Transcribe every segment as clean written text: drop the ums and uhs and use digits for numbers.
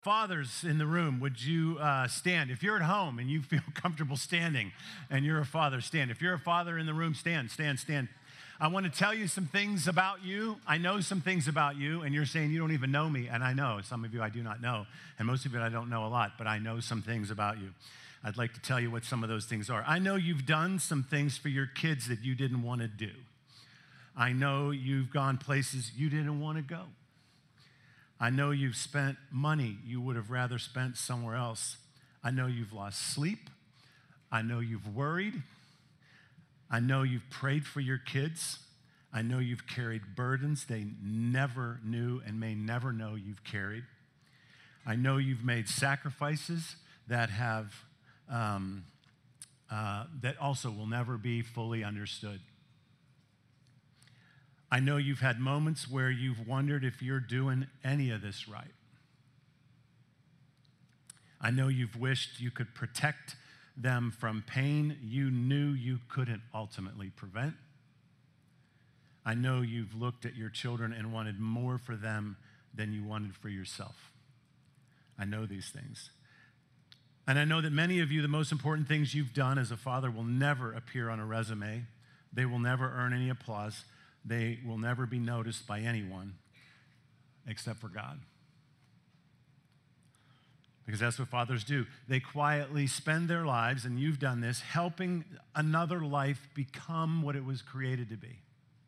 Fathers in the room, would you stand? If you're at home and you feel comfortable standing and you're a father, stand. If you're a father in the room, stand. I want to tell you some things about you. I know some things about you, and you're saying you don't even know me, and I know. Some of you I do not know, and most of you I don't know a lot, but I know some things about you. I'd like to tell you what some of those things are. I know you've done some things for your kids that you didn't want to do. I know you've gone places you didn't want to go. I know you've spent money you would have rather spent somewhere else. I know you've lost sleep. I know you've worried. I know you've prayed for your kids. I know you've carried burdens they never knew and may never know you've carried. I know you've made sacrifices that have that also will never be fully understood. I know you've had moments where you've wondered if you're doing any of this right. I know you've wished you could protect them from pain you knew you couldn't ultimately prevent. I know you've looked at your children and wanted more for them than you wanted for yourself. I know these things. And I know that many of you, the most important things you've done as a father will never appear on a resume. They will never earn any applause. They will never be noticed by anyone except for God. Because that's what fathers do. They quietly spend their lives, and you've done this, helping another life become what it was created to be.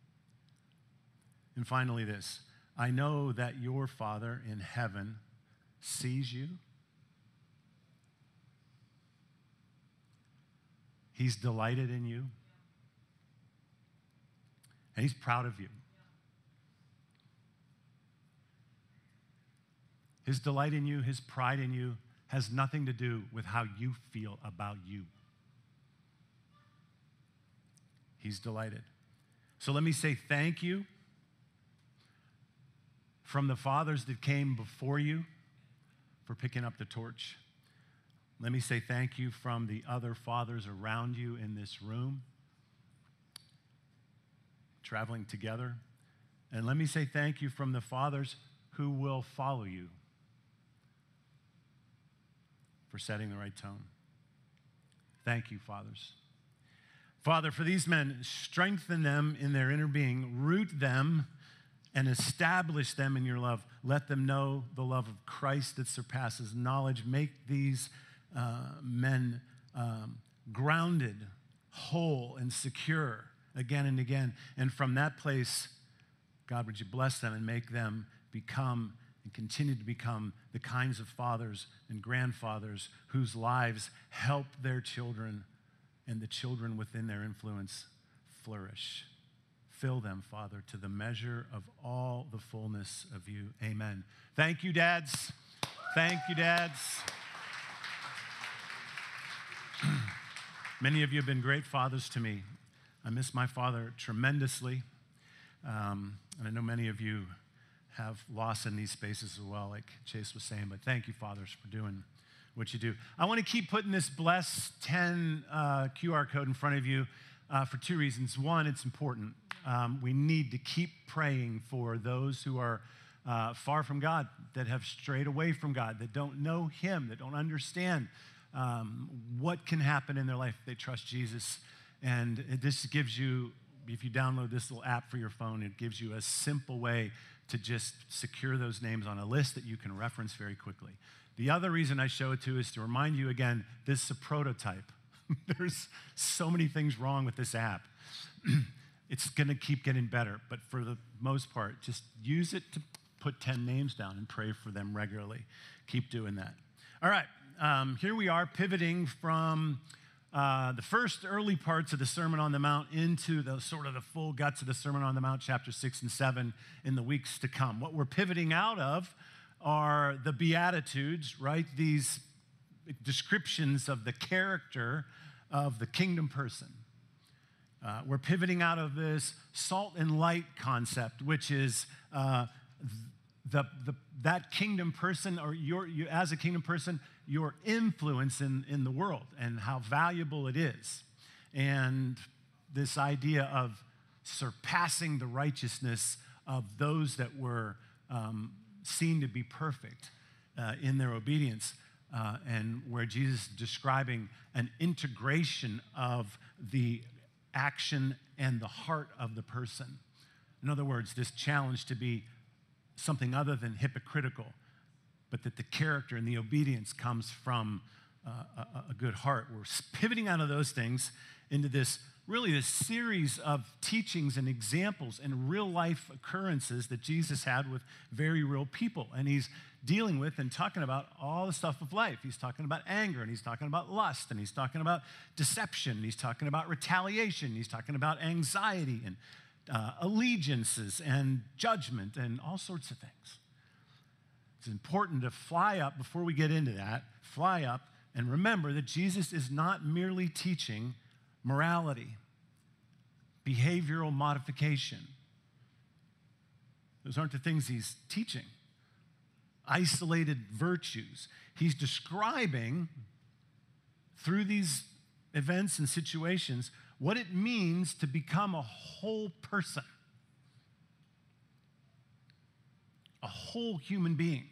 And finally this, I know that your Father in heaven sees you. He's delighted in you. And he's proud of you. His delight in you, his pride in you, has nothing to do with how you feel about you. He's delighted. So let me say thank you from the fathers that came before you for picking up the torch. Let me say thank you from the other fathers around you in this room, traveling together. And let me say thank you from the fathers who will follow you for setting the right tone. Thank you, fathers. Father, for these men, strengthen them in their inner being, root them and establish them in your love. Let them know the love of Christ that surpasses knowledge. Make these men grounded, whole, and secure again and again. And from that place, God, would you bless them and make them become and continue to become the kinds of fathers and grandfathers whose lives help their children and the children within their influence flourish. Fill them, Father, to the measure of all the fullness of you. Amen. Thank you, dads. Thank you, dads. Many of you have been great fathers to me. I miss my father tremendously. And I know many of you have loss in these spaces as well, like Chase was saying. But thank you, fathers, for doing what you do. I want to keep putting this Bless 10 QR code in front of you for two reasons. One, it's important. We need to keep praying for those who are far from God, that have strayed away from God, that don't know him, that don't understand what can happen in their life if they trust Jesus. And this gives you, if you download this little app for your phone, it gives you a simple way to just secure those names on a list that you can reference very quickly. The other reason I show it to is to remind you again, this is a prototype. There's so many things wrong with this app. It's going to keep getting better, but for the most part, just use it to put 10 names down and pray for them regularly. Keep doing that. All right, here we are pivoting from the first early parts of the Sermon on the Mount into the sort of the full guts of the Sermon on the Mount, chapter 6 and 7 in the weeks to come. What we're pivoting out of are the Beatitudes, right? These descriptions of the character of the kingdom person. We're pivoting out of this salt and light concept, which is that kingdom person, or you as a kingdom person, your influence in the world and how valuable it is. And this idea of surpassing the righteousness of those that were seen to be perfect. in their obedience, and where Jesus is describing an integration of the action and the heart of the person. In other words, this challenge to be something other than hypocritical, but that the character and the obedience comes from a good heart. We're pivoting out of those things into this series of teachings and examples and real life occurrences that Jesus had with very real people. And he's dealing with and talking about all the stuff of life. He's talking about anger, and he's talking about lust, and he's talking about deception, and he's talking about retaliation, he's talking about anxiety and allegiances and judgment and all sorts of things. It's important to fly up before we get into that, fly up and remember that Jesus is not merely teaching morality, behavioral modification. Those aren't the things he's teaching. Isolated virtues. He's describing through these events and situations what it means to become a whole person, a whole human being.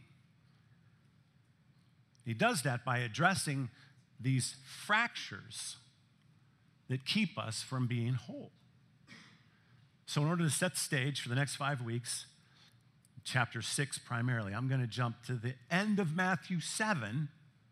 He does that by addressing these fractures that keep us from being whole. So in order to set the stage for the next 5 weeks, chapter 6 primarily, I'm going to jump to the end of Matthew 7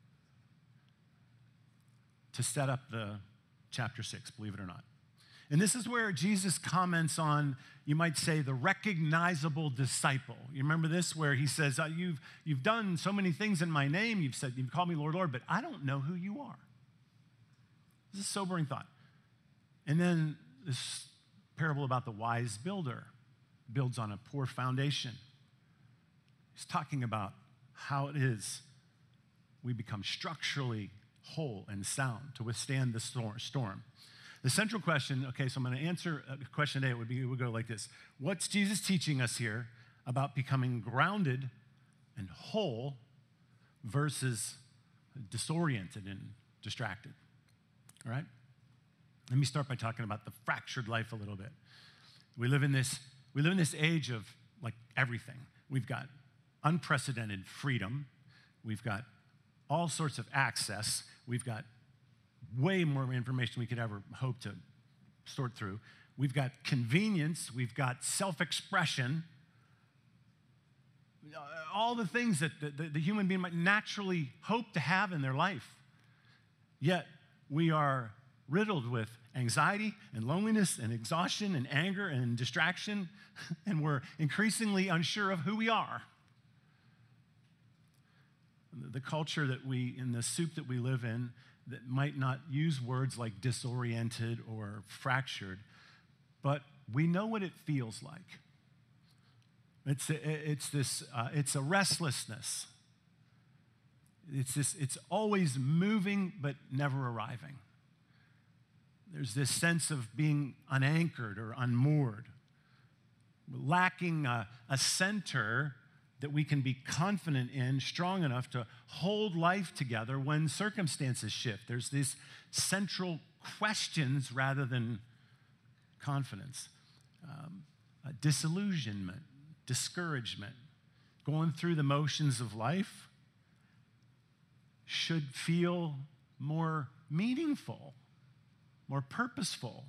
to set up the chapter 6, believe it or not. And this is where Jesus comments on, you might say, the recognizable disciple. You remember this, where he says, you've done so many things in my name. You've called me Lord, Lord, but I don't know who you are. This is a sobering thought. And then this parable about the wise builder builds on a poor foundation. He's talking about how it is we become structurally whole and sound to withstand the storm. The central question, okay, so I'm going to answer a question today. It would go like this. What's Jesus teaching us here about becoming grounded and whole versus disoriented and distracted? All right? Let me start by talking about the fractured life a little bit. We live in this age of like everything. We've got unprecedented freedom. We've got all sorts of access. We've got way more information we could ever hope to sort through. We've got convenience. We've got self-expression. All the things that the human being might naturally hope to have in their life. Yet we are riddled with anxiety and loneliness and exhaustion and anger and distraction, and we're increasingly unsure of who we are. The culture in the soup that we live in, that might not use words like disoriented or fractured, but we know what it feels like. It's a restlessness. It's always moving but never arriving. There's this sense of being unanchored or unmoored, lacking a center that we can be confident in, strong enough to hold life together when circumstances shift. There's these central questions rather than confidence. Disillusionment, discouragement, going through the motions of life should feel more meaningful, more purposeful.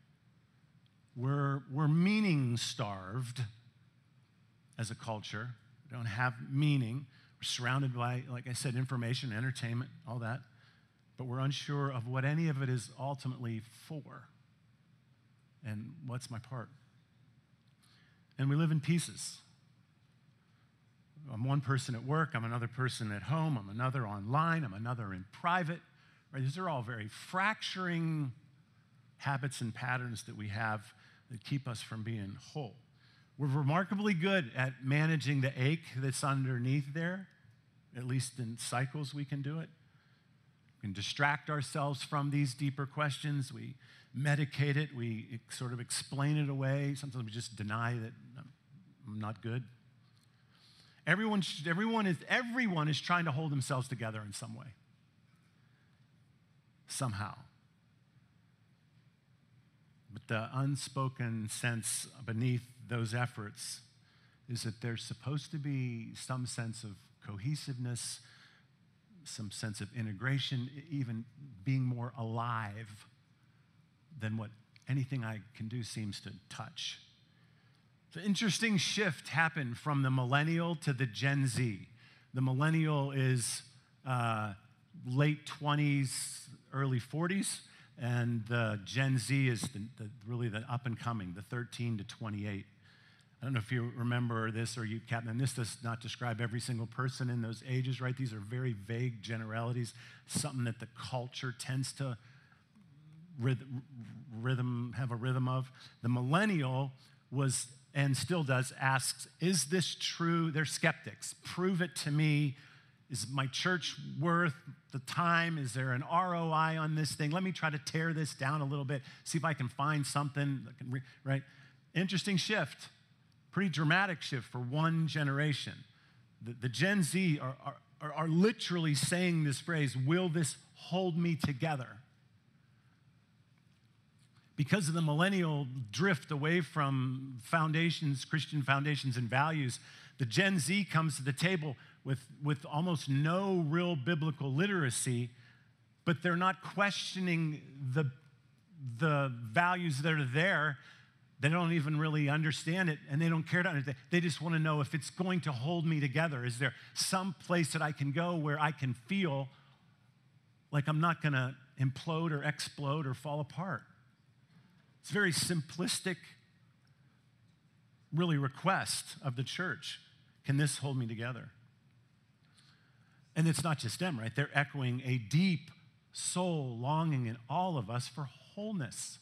We're meaning starved as a culture. We don't have meaning. We're surrounded by, like I said, information, entertainment, all that. But we're unsure of what any of it is ultimately for. And what's my part? And we live in pieces. I'm one person at work. I'm another person at home. I'm another online. I'm another in private. Right? These are all very fracturing habits and patterns that we have that keep us from being whole. We're remarkably good at managing the ache that's underneath there. At least in cycles we can do it. We can distract ourselves from these deeper questions. We medicate it. We sort of explain it away. Sometimes we just deny that I'm not good. Everyone is trying to hold themselves together in some way. Somehow. But the unspoken sense beneath those efforts is that there's supposed to be some sense of cohesiveness, some sense of integration, even being more alive than what anything I can do seems to touch. The interesting shift happened from the millennial to the Gen Z. The millennial is late 20s, early 40s, and the Gen Z is really the up and coming, the 13 to 28. I don't know if you remember this or you, Captain, and this does not describe every single person in those ages, right? These are very vague generalities, something that the culture tends to have a rhythm of. The millennial was, and still does, asks, is this true? They're skeptics. Prove it to me. Is my church worth the time? Is there an ROI on this thing? Let me try to tear this down a little bit, see if I can find something that can, right? Interesting shift. Pretty dramatic shift for one generation. The Gen Z are literally saying this phrase, will this hold me together? Because of the millennial drift away from foundations, Christian foundations and values, the Gen Z comes to the table with almost no real biblical literacy, but they're not questioning the values that are there. They don't even really understand it, and they don't care to understand. They just want to know if it's going to hold me together. Is there some place that I can go where I can feel like I'm not going to implode or explode or fall apart? It's a very simplistic, really, request of the church. Can this hold me together? And it's not just them, right? They're echoing a deep soul longing in all of us for wholeness.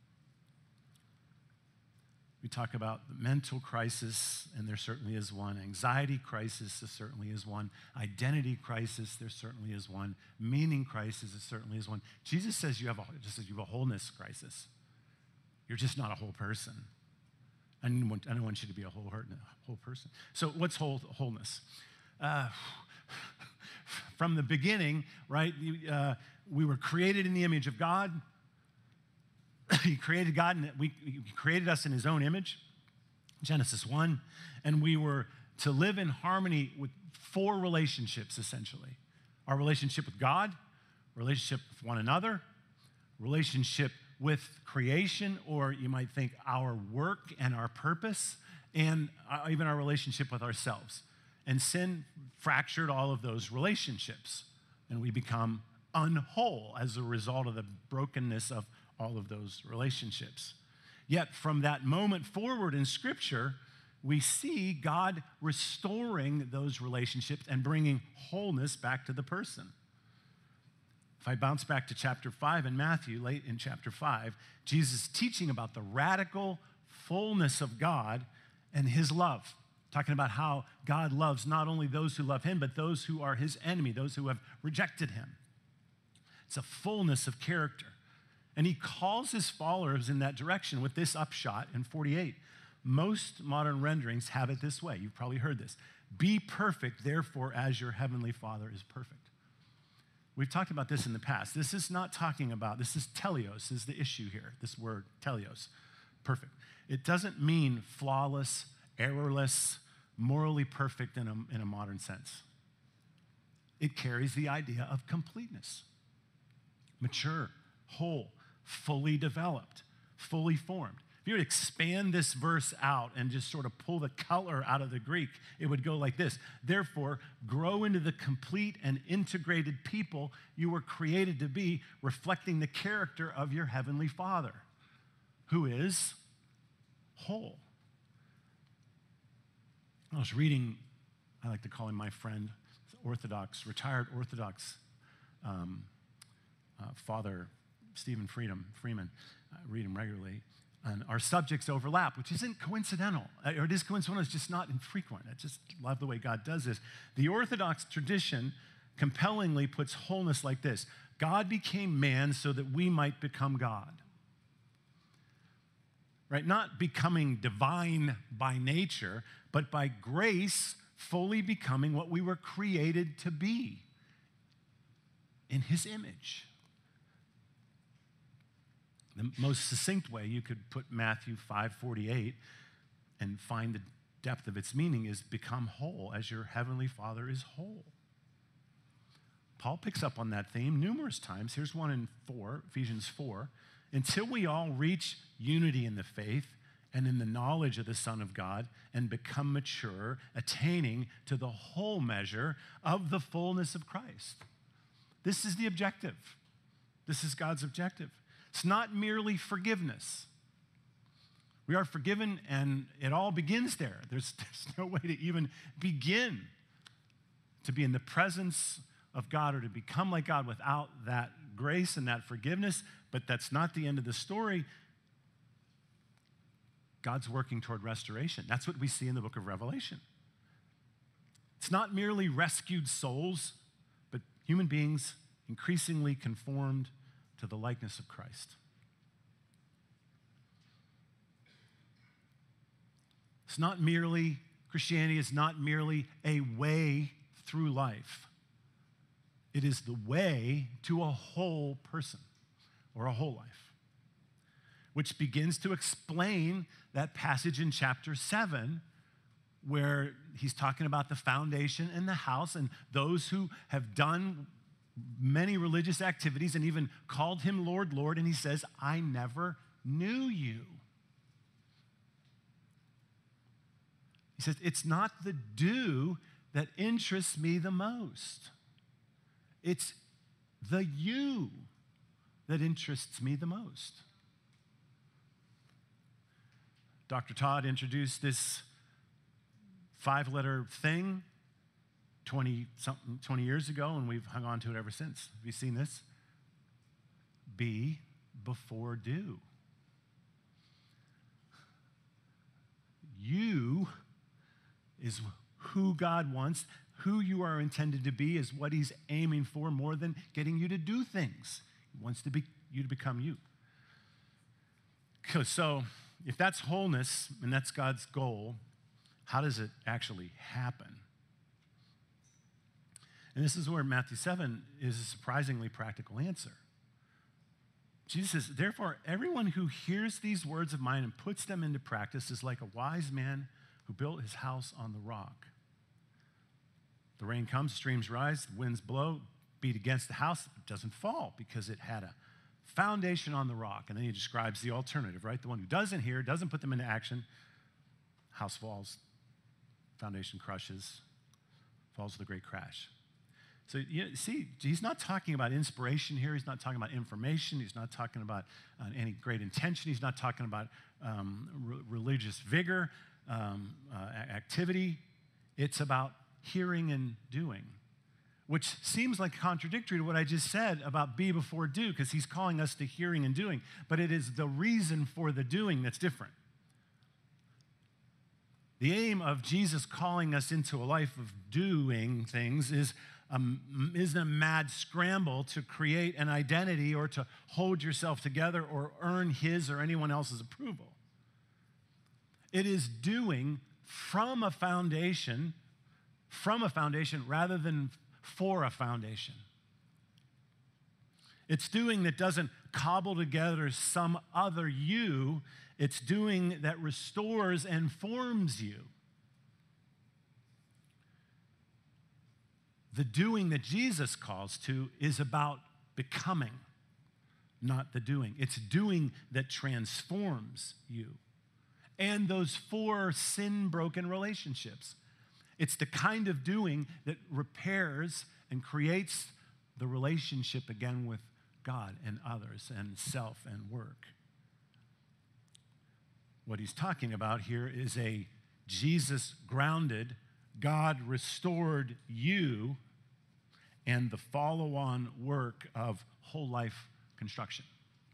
We talk about the mental crisis, and there certainly is one. Anxiety crisis, there certainly is one. Identity crisis, there certainly is one. Meaning crisis, there certainly is one. Jesus says you have a wholeness crisis. You're just not a whole person. I don't want you to be a whole person. So what's wholeness? From the beginning, right, we were created in the image of God. He created God, and He created us in His own image, Genesis 1, and we were to live in harmony with 4 relationships, essentially. Our relationship with God, relationship with one another, relationship with creation, or you might think our work and our purpose, and even our relationship with ourselves. And sin fractured all of those relationships, and we become unwhole as a result of the brokenness of all of those relationships. Yet from that moment forward in Scripture, we see God restoring those relationships and bringing wholeness back to the person. If I bounce back to chapter 5 in Matthew, late in chapter 5, Jesus is teaching about the radical fullness of God and His love, talking about how God loves not only those who love Him, but those who are His enemy, those who have rejected Him. It's a fullness of character. And He calls His followers in that direction with this upshot in 48. Most modern renderings have it this way. You've probably heard this. Be perfect, therefore, as your heavenly Father is perfect. We've talked about this in the past. This is not talking about, this is teleos is the issue here, this word, teleos, perfect. It doesn't mean flawless, errorless, morally perfect in a modern sense. It carries the idea of completeness, mature, whole, fully developed, fully formed. If you would expand this verse out and just sort of pull the color out of the Greek, it would go like this. Therefore, grow into the complete and integrated people you were created to be, reflecting the character of your heavenly Father, who is whole. I was reading, I like to call him my friend, retired Orthodox Father Stephen Freeman. I read him regularly. And our subjects overlap, which isn't coincidental. Or it is coincidental, it's just not infrequent. I just love the way God does this. The Orthodox tradition compellingly puts wholeness like this. God became man so that we might become God. Right? Not becoming divine by nature, but by grace, fully becoming what we were created to be in His image. The most succinct way you could put Matthew 5:48 and find depth of its meaning is become whole as your heavenly Father is whole. Paul picks up on that theme numerous times. Here's one in Ephesians 4. Until we all reach unity in the faith and in the knowledge of the Son of God and become mature, attaining to the whole measure of the fullness of Christ. This is the objective. This is God's objective. It's not merely forgiveness. We are forgiven, and it all begins there. There's no way to even begin to be in the presence of God or to become like God without that grace and that forgiveness, but that's not the end of the story. God's working toward restoration. That's what we see in the book of Revelation. It's not merely rescued souls, but human beings increasingly conformed to the likeness of Christ. It's not merely, Christianity is not merely a way through life. It is the way to a whole person or a whole life, which begins to explain that passage in chapter 7 where he's talking about the foundation and the house and those who have done many religious activities and even called him Lord, Lord, and he says, I never knew you. He says, it's not the do that interests me the most. It's the you that interests me the most. Dr. Todd introduced this 5-letter thing 20 years ago, and we've hung on to it ever since. Have you seen this? Be before do. You is who God wants. Who you are intended to be is what he's aiming for more than getting you to do things. He wants you to become you. So if that's wholeness and that's God's goal, how does it actually happen? And this is where Matthew 7 is a surprisingly practical answer. Jesus says, therefore, everyone who hears these words of mine and puts them into practice is like a wise man who built his house on the rock. The rain comes, streams rise, the winds blow, beat against the house. It doesn't fall because it had a foundation on the rock. And then he describes the alternative, right? The one who doesn't hear, doesn't put them into action, house falls, foundation crushes, falls with a great crash. So you see, he's not talking about inspiration here. He's not talking about information. He's not talking about any great intention. He's not talking about religious vigor, activity. It's about hearing and doing, which seems like contradictory to what I just said about be before do, because he's calling us to hearing and doing, but it is the reason for the doing that's different. The aim of Jesus calling us into a life of doing things isn't a mad scramble to create an identity or to hold yourself together or earn his or anyone else's approval. It is doing from a foundation rather than for a foundation. It's doing that doesn't cobble together some other you. It's doing that restores and forms you. The doing that Jesus calls to is about becoming, not the doing. It's doing that transforms you. And those 4 sin-broken relationships. It's the kind of doing that repairs and creates the relationship again with God and others and self and work. What he's talking about here is a Jesus-grounded, God-restored you and the follow-on work of whole life construction.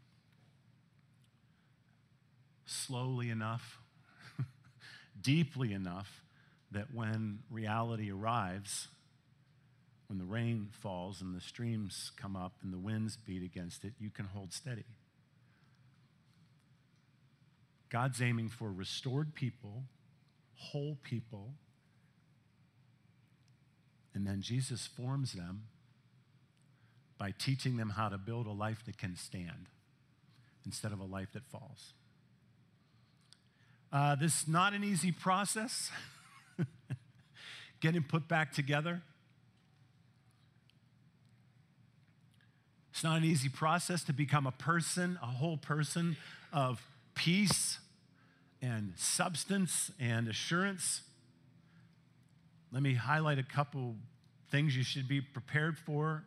Slowly enough, deeply enough, that when reality arrives, when the rain falls and the streams come up and the winds beat against it, you can hold steady. God's aiming for restored people, whole people, and then Jesus forms them by teaching them how to build a life that can stand instead of a life that falls. This is not an easy process, getting put back together. It's not an easy process to become a person, a whole person of peace and substance and assurance. Let me highlight a couple things you should be prepared for,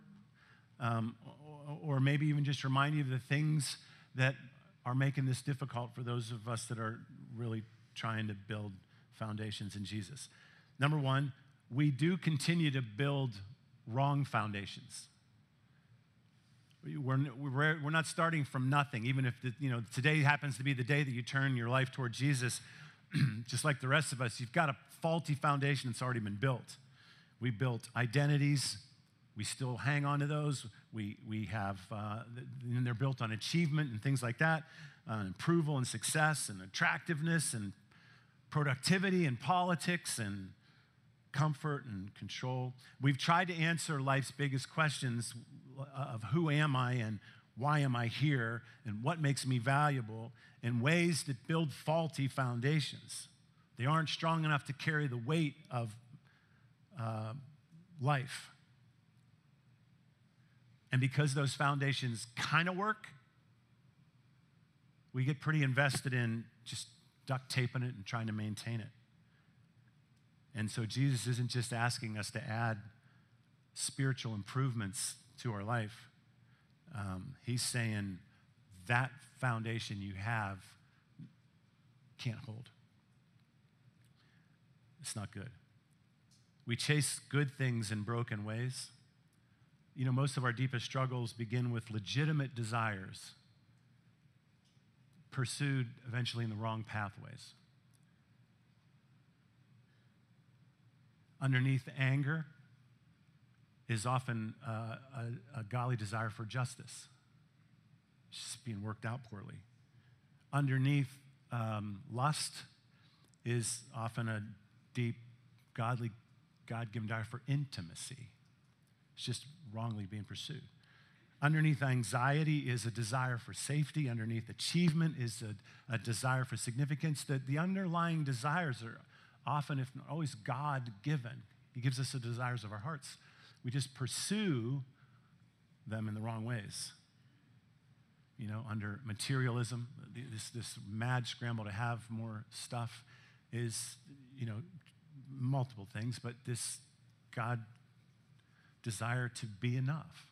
or maybe even just remind you of the things that are making this difficult for those of us that are really trying to build foundations in Jesus. Number one, we do continue to build wrong foundations. We're not starting from nothing, even if today happens to be the day that you turn your life toward Jesus. Just like the rest of us, you've got a faulty foundation that's already been built. We built identities. We still hang on to those. We have, and they're built on achievement and things like that, approval and success and attractiveness and productivity and politics and comfort and control. We've tried to answer life's biggest questions of who am I and why am I here and what makes me valuable in ways that build faulty foundations. They aren't strong enough to carry the weight of life. And because those foundations kind of work, we get pretty invested in just duct taping it and trying to maintain it. And so Jesus isn't just asking us to add spiritual improvements to our life. He's saying that foundation you have can't hold. It's not good. We chase good things in broken ways. Most of our deepest struggles begin with legitimate desires pursued eventually in the wrong pathways. Underneath anger is often a godly desire for justice. It's just being worked out poorly. Underneath lust is often a deep, godly, God-given desire for intimacy. It's just wrongly being pursued. Underneath anxiety is a desire for safety. Underneath achievement is a desire for significance. The underlying desires are often, if not always, God-given. He gives us the desires of our hearts. We just pursue them in the wrong ways. Under materialism, this mad scramble to have more stuff is, multiple things, but this God desire to be enough.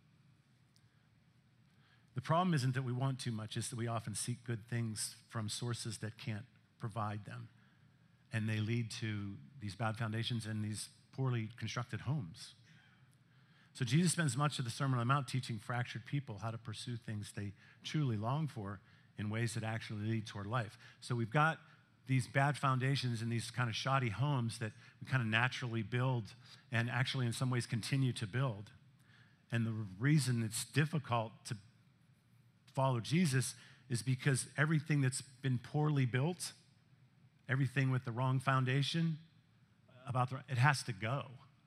The problem isn't that we want too much, it's that we often seek good things from sources that can't provide them. And they lead to these bad foundations and these poorly constructed homes. So Jesus spends much of the Sermon on the Mount teaching fractured people how to pursue things they truly long for in ways that actually lead toward life. So we've got these bad foundations and these kind of shoddy homes that we kind of naturally build and actually in some ways continue to build. And the reason it's difficult to follow Jesus is because everything that's been poorly built, everything with the wrong foundation, it has to go.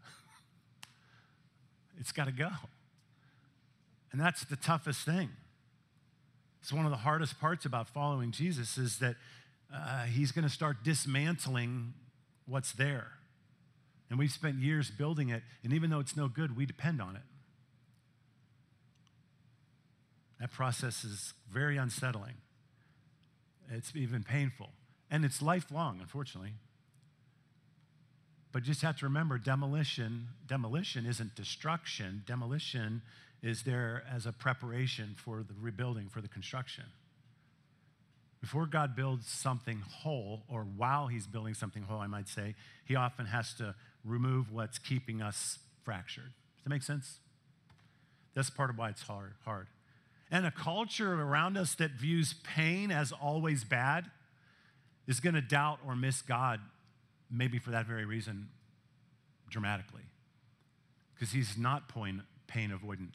It's got to go. And that's the toughest thing. It's one of the hardest parts about following Jesus is that he's going to start dismantling what's there. And we've spent years building it, and even though it's no good, we depend on it. That process is very unsettling. It's even painful. And it's lifelong, unfortunately. But you just have to remember, demolition isn't destruction. Demolition is there as a preparation for the rebuilding, for the construction. Before God builds something whole, or while he's building something whole, I might say, he often has to remove what's keeping us fractured. Does that make sense? That's part of why it's hard. And a culture around us that views pain as always bad is going to doubt or miss God, maybe for that very reason, dramatically. Because he's not pain avoidant.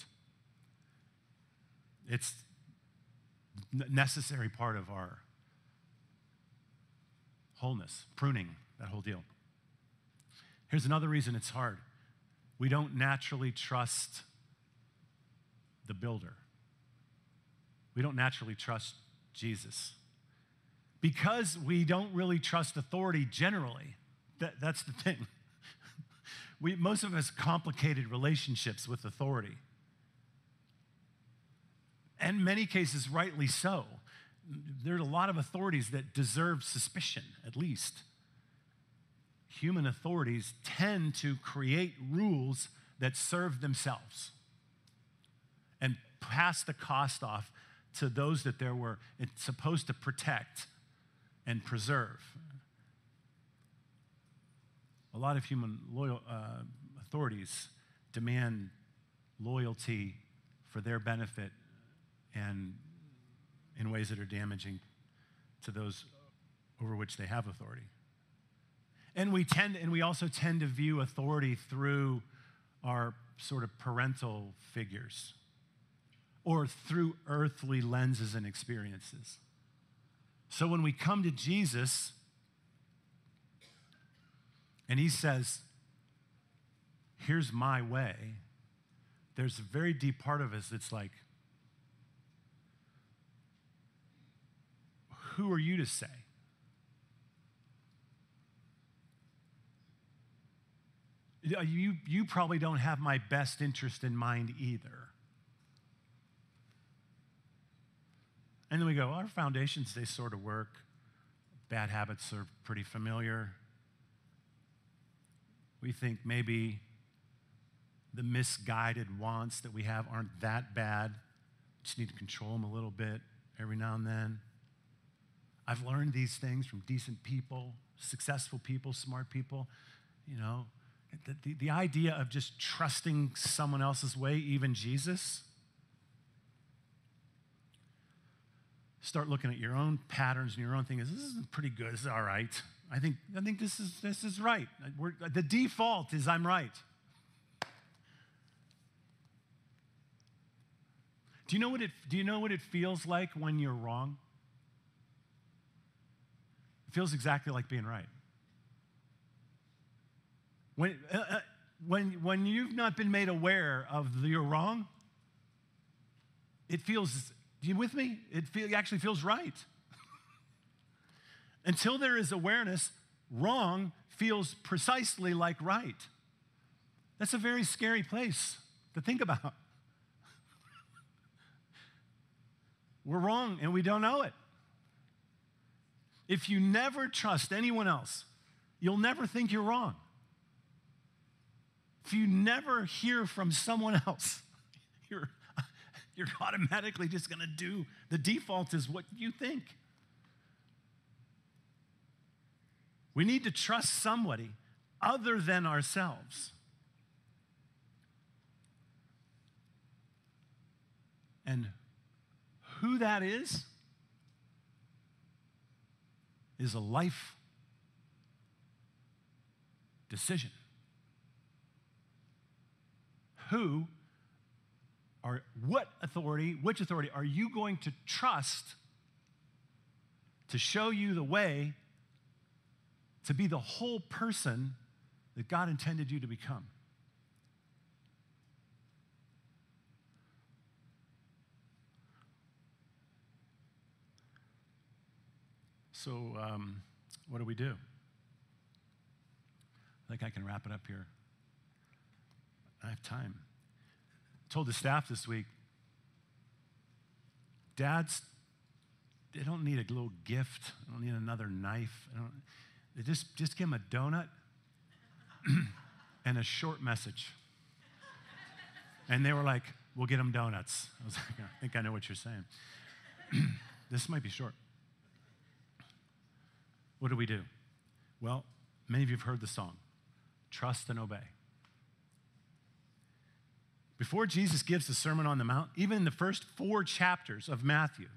It's a necessary part of our wholeness, pruning, that whole deal. Here's another reason it's hard. We don't naturally trust the builder. We don't naturally trust Jesus. because we don't really trust authority generally. That's the thing. Most of us complicated relationships with authority. And in many cases, rightly so. There's a lot of authorities that deserve suspicion, at least. Human authorities tend to create rules that serve themselves and pass the cost off to those that it's supposed to protect and preserve. A lot of human authorities demand loyalty for their benefit and in ways that are damaging to those over which they have authority. And we also tend to view authority through our sort of parental figures or through earthly lenses and experiences. So when we come to Jesus and he says, here's my way, there's a very deep part of us that's like, who are you to say? You probably don't have my best interest in mind either. And then we go, our foundations, they sort of work. Bad habits are pretty familiar. We think maybe the misguided wants that we have aren't that bad. Just need to control them a little bit every now and then. I've learned these things from decent people, successful people, smart people. You know, the idea of just trusting someone else's way, even Jesus. Start looking at your own patterns and your own thing. This is pretty good. This is all right. I think this is right. The default is I'm right. Do you know what it feels like when you're wrong? It feels exactly like being right. When you've not been made aware of you're wrong, it feels, you with me? It actually feels right. Until there is awareness, wrong feels precisely like right. That's a very scary place to think about. We're wrong and we don't know it. If you never trust anyone else, you'll never think you're wrong. If you never hear from someone else, you're automatically just going to do, the default is what you think. We need to trust somebody other than ourselves. And who that is a life decision. Which authority are you going to trust to show you the way to be the whole person that God intended you to become? So, what do we do? I think I can wrap it up here. I have time. I told the staff this week, dads, they don't need a little gift. They don't need another knife. They just give them a donut and a short message. And they were like, we'll get them donuts. I was like, I think I know what you're saying. This might be short. What do? Well, many of you have heard the song, Trust and Obey. Before Jesus gives the Sermon on the Mount, even in the first 4 chapters of Matthew,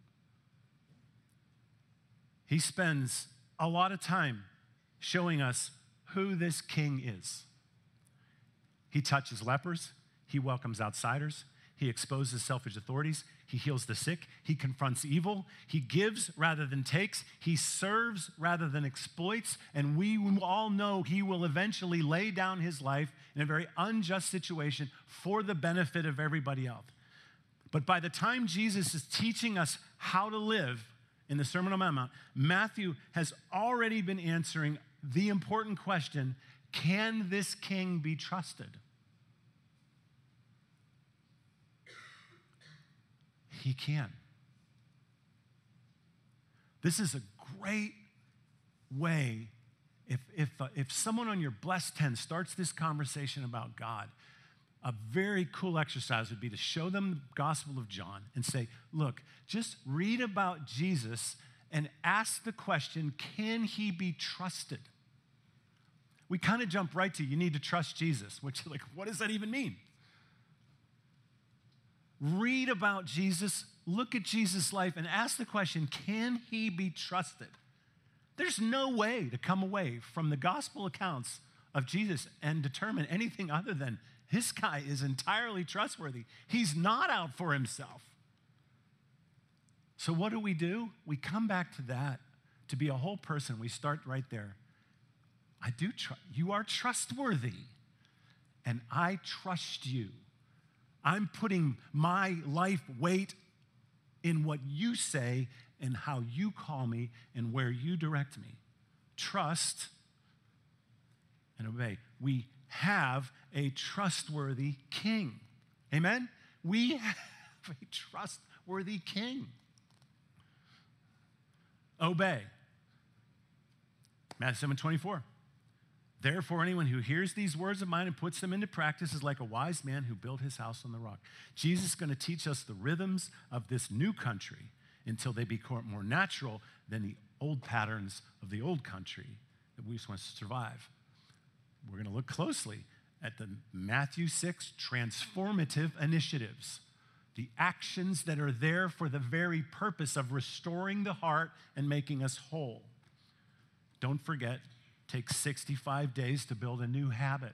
he spends a lot of time showing us who this king is. He touches lepers. He welcomes outsiders. He exposes selfish authorities. He heals the sick. He confronts evil. He gives rather than takes. He serves rather than exploits. And we all know he will eventually lay down his life in a very unjust situation for the benefit of everybody else. But by the time Jesus is teaching us how to live in the Sermon on the Mount, Matthew has already been answering the important question, can this king be trusted? He can. This is a great way, if someone on your Blessed 10 starts this conversation about God, a very cool exercise would be to show them the Gospel of John and say, look, just read about Jesus and ask the question, can he be trusted? We kind of jump right to, you need to trust Jesus, which, like, what does that even mean? Read about Jesus, look at Jesus' life, and ask the question, can he be trusted? There's no way to come away from the gospel accounts of Jesus and determine anything other than this guy is entirely trustworthy. He's not out for himself. So what do? We come back to that. To be a whole person, we start right there. You are trustworthy, and I trust you. I'm putting my life weight in what you say and how you call me and where you direct me. Trust and obey. We have a trustworthy king. Amen? We have a trustworthy king. Obey. Matthew 7:24. Therefore, anyone who hears these words of mine and puts them into practice is like a wise man who built his house on the rock. Jesus is going to teach us the rhythms of this new country until they become more natural than the old patterns of the old country that we just want to survive. We're going to look closely at the Matthew 6 transformative initiatives, the actions that are there for the very purpose of restoring the heart and making us whole. Don't forget, it takes 65 days to build a new habit.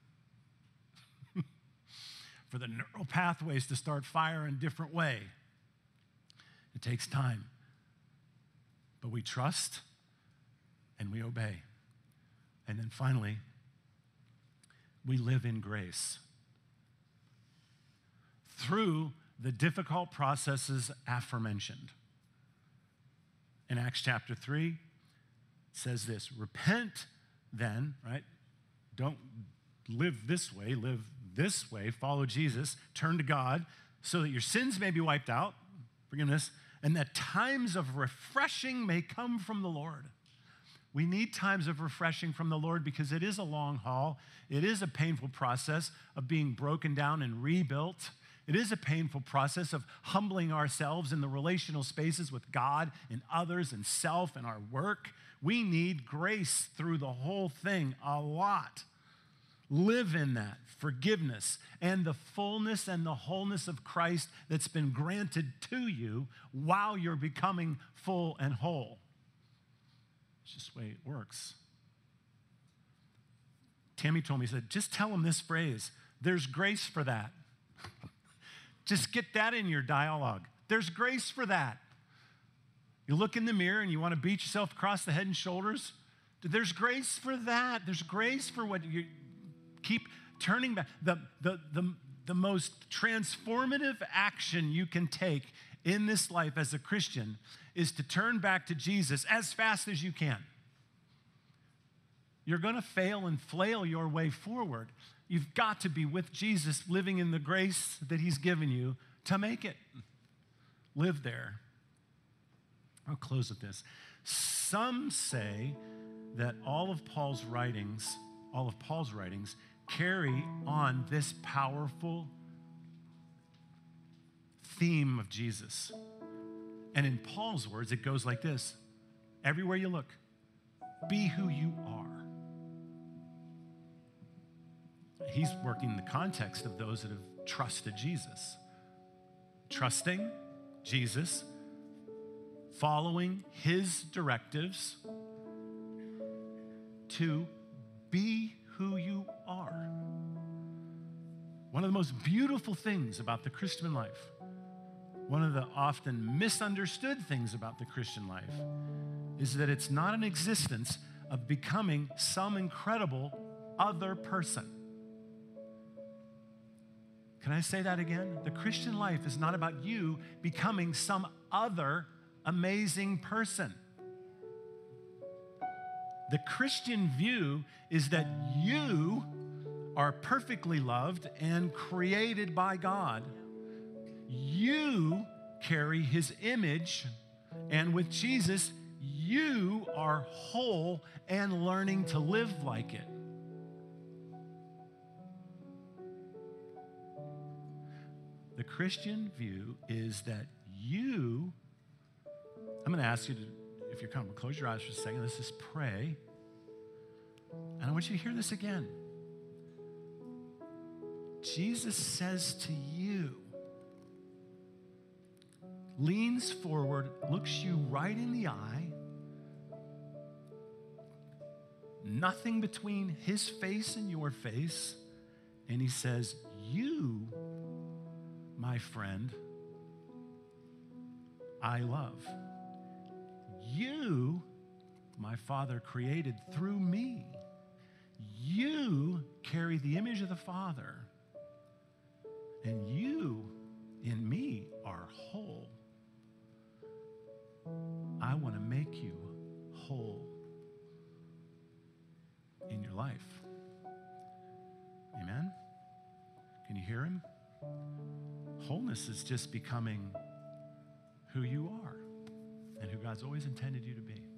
For the neural pathways to start firing a different way. It takes time. But we trust and we obey. And then finally, we live in grace. Through the difficult processes aforementioned. In Acts chapter 3, it says this, repent then, right? Don't live this way, live this way, follow Jesus, turn to God so that your sins may be wiped out, forgiveness, and that times of refreshing may come from the Lord. We need times of refreshing from the Lord because it is a long haul. It is a painful process of being broken down and rebuilt. It is a painful process of humbling ourselves in the relational spaces with God and others and self and our work. We need grace through the whole thing a lot. Live in that forgiveness and the fullness and the wholeness of Christ that's been granted to you while you're becoming full and whole. It's just the way it works. Tammy told me, she said, just tell them this phrase, there's grace for that. Just get that in your dialogue. There's grace for that. You look in the mirror and you want to beat yourself across the head and shoulders. There's grace for that. There's grace for what you keep turning back. The most transformative action you can take in this life as a Christian is to turn back to Jesus as fast as you can. You're going to fail and flail your way forward. You've got to be with Jesus, living in the grace that he's given you to make it. Live there. I'll close with this. Some say that all of Paul's writings carry on this powerful theme of Jesus. And in Paul's words, it goes like this. Everywhere you look, be who you are. He's working in the context of those that have trusted Jesus. Trusting Jesus, following his directives to be who you are. One of the most beautiful things about the Christian life, one of the often misunderstood things about the Christian life, is that it's not an existence of becoming some incredible other person. Can I say that again? The Christian life is not about you becoming some other amazing person. The Christian view is that you are perfectly loved and created by God. You carry his image, and with Jesus, you are whole and learning to live like it. The Christian view is that I'm going to ask you to, if you're comfortable, close your eyes for a second. Let's just pray. And I want you to hear this again. Jesus says to you, leans forward, looks you right in the eye, nothing between his face and your face, and he says, you, my friend, I love. You, my Father created through me. You carry the image of the Father, and you in me are whole. I want to make you whole in your life. Amen? Can you hear him? Wholeness is just becoming who you are and who God's always intended you to be.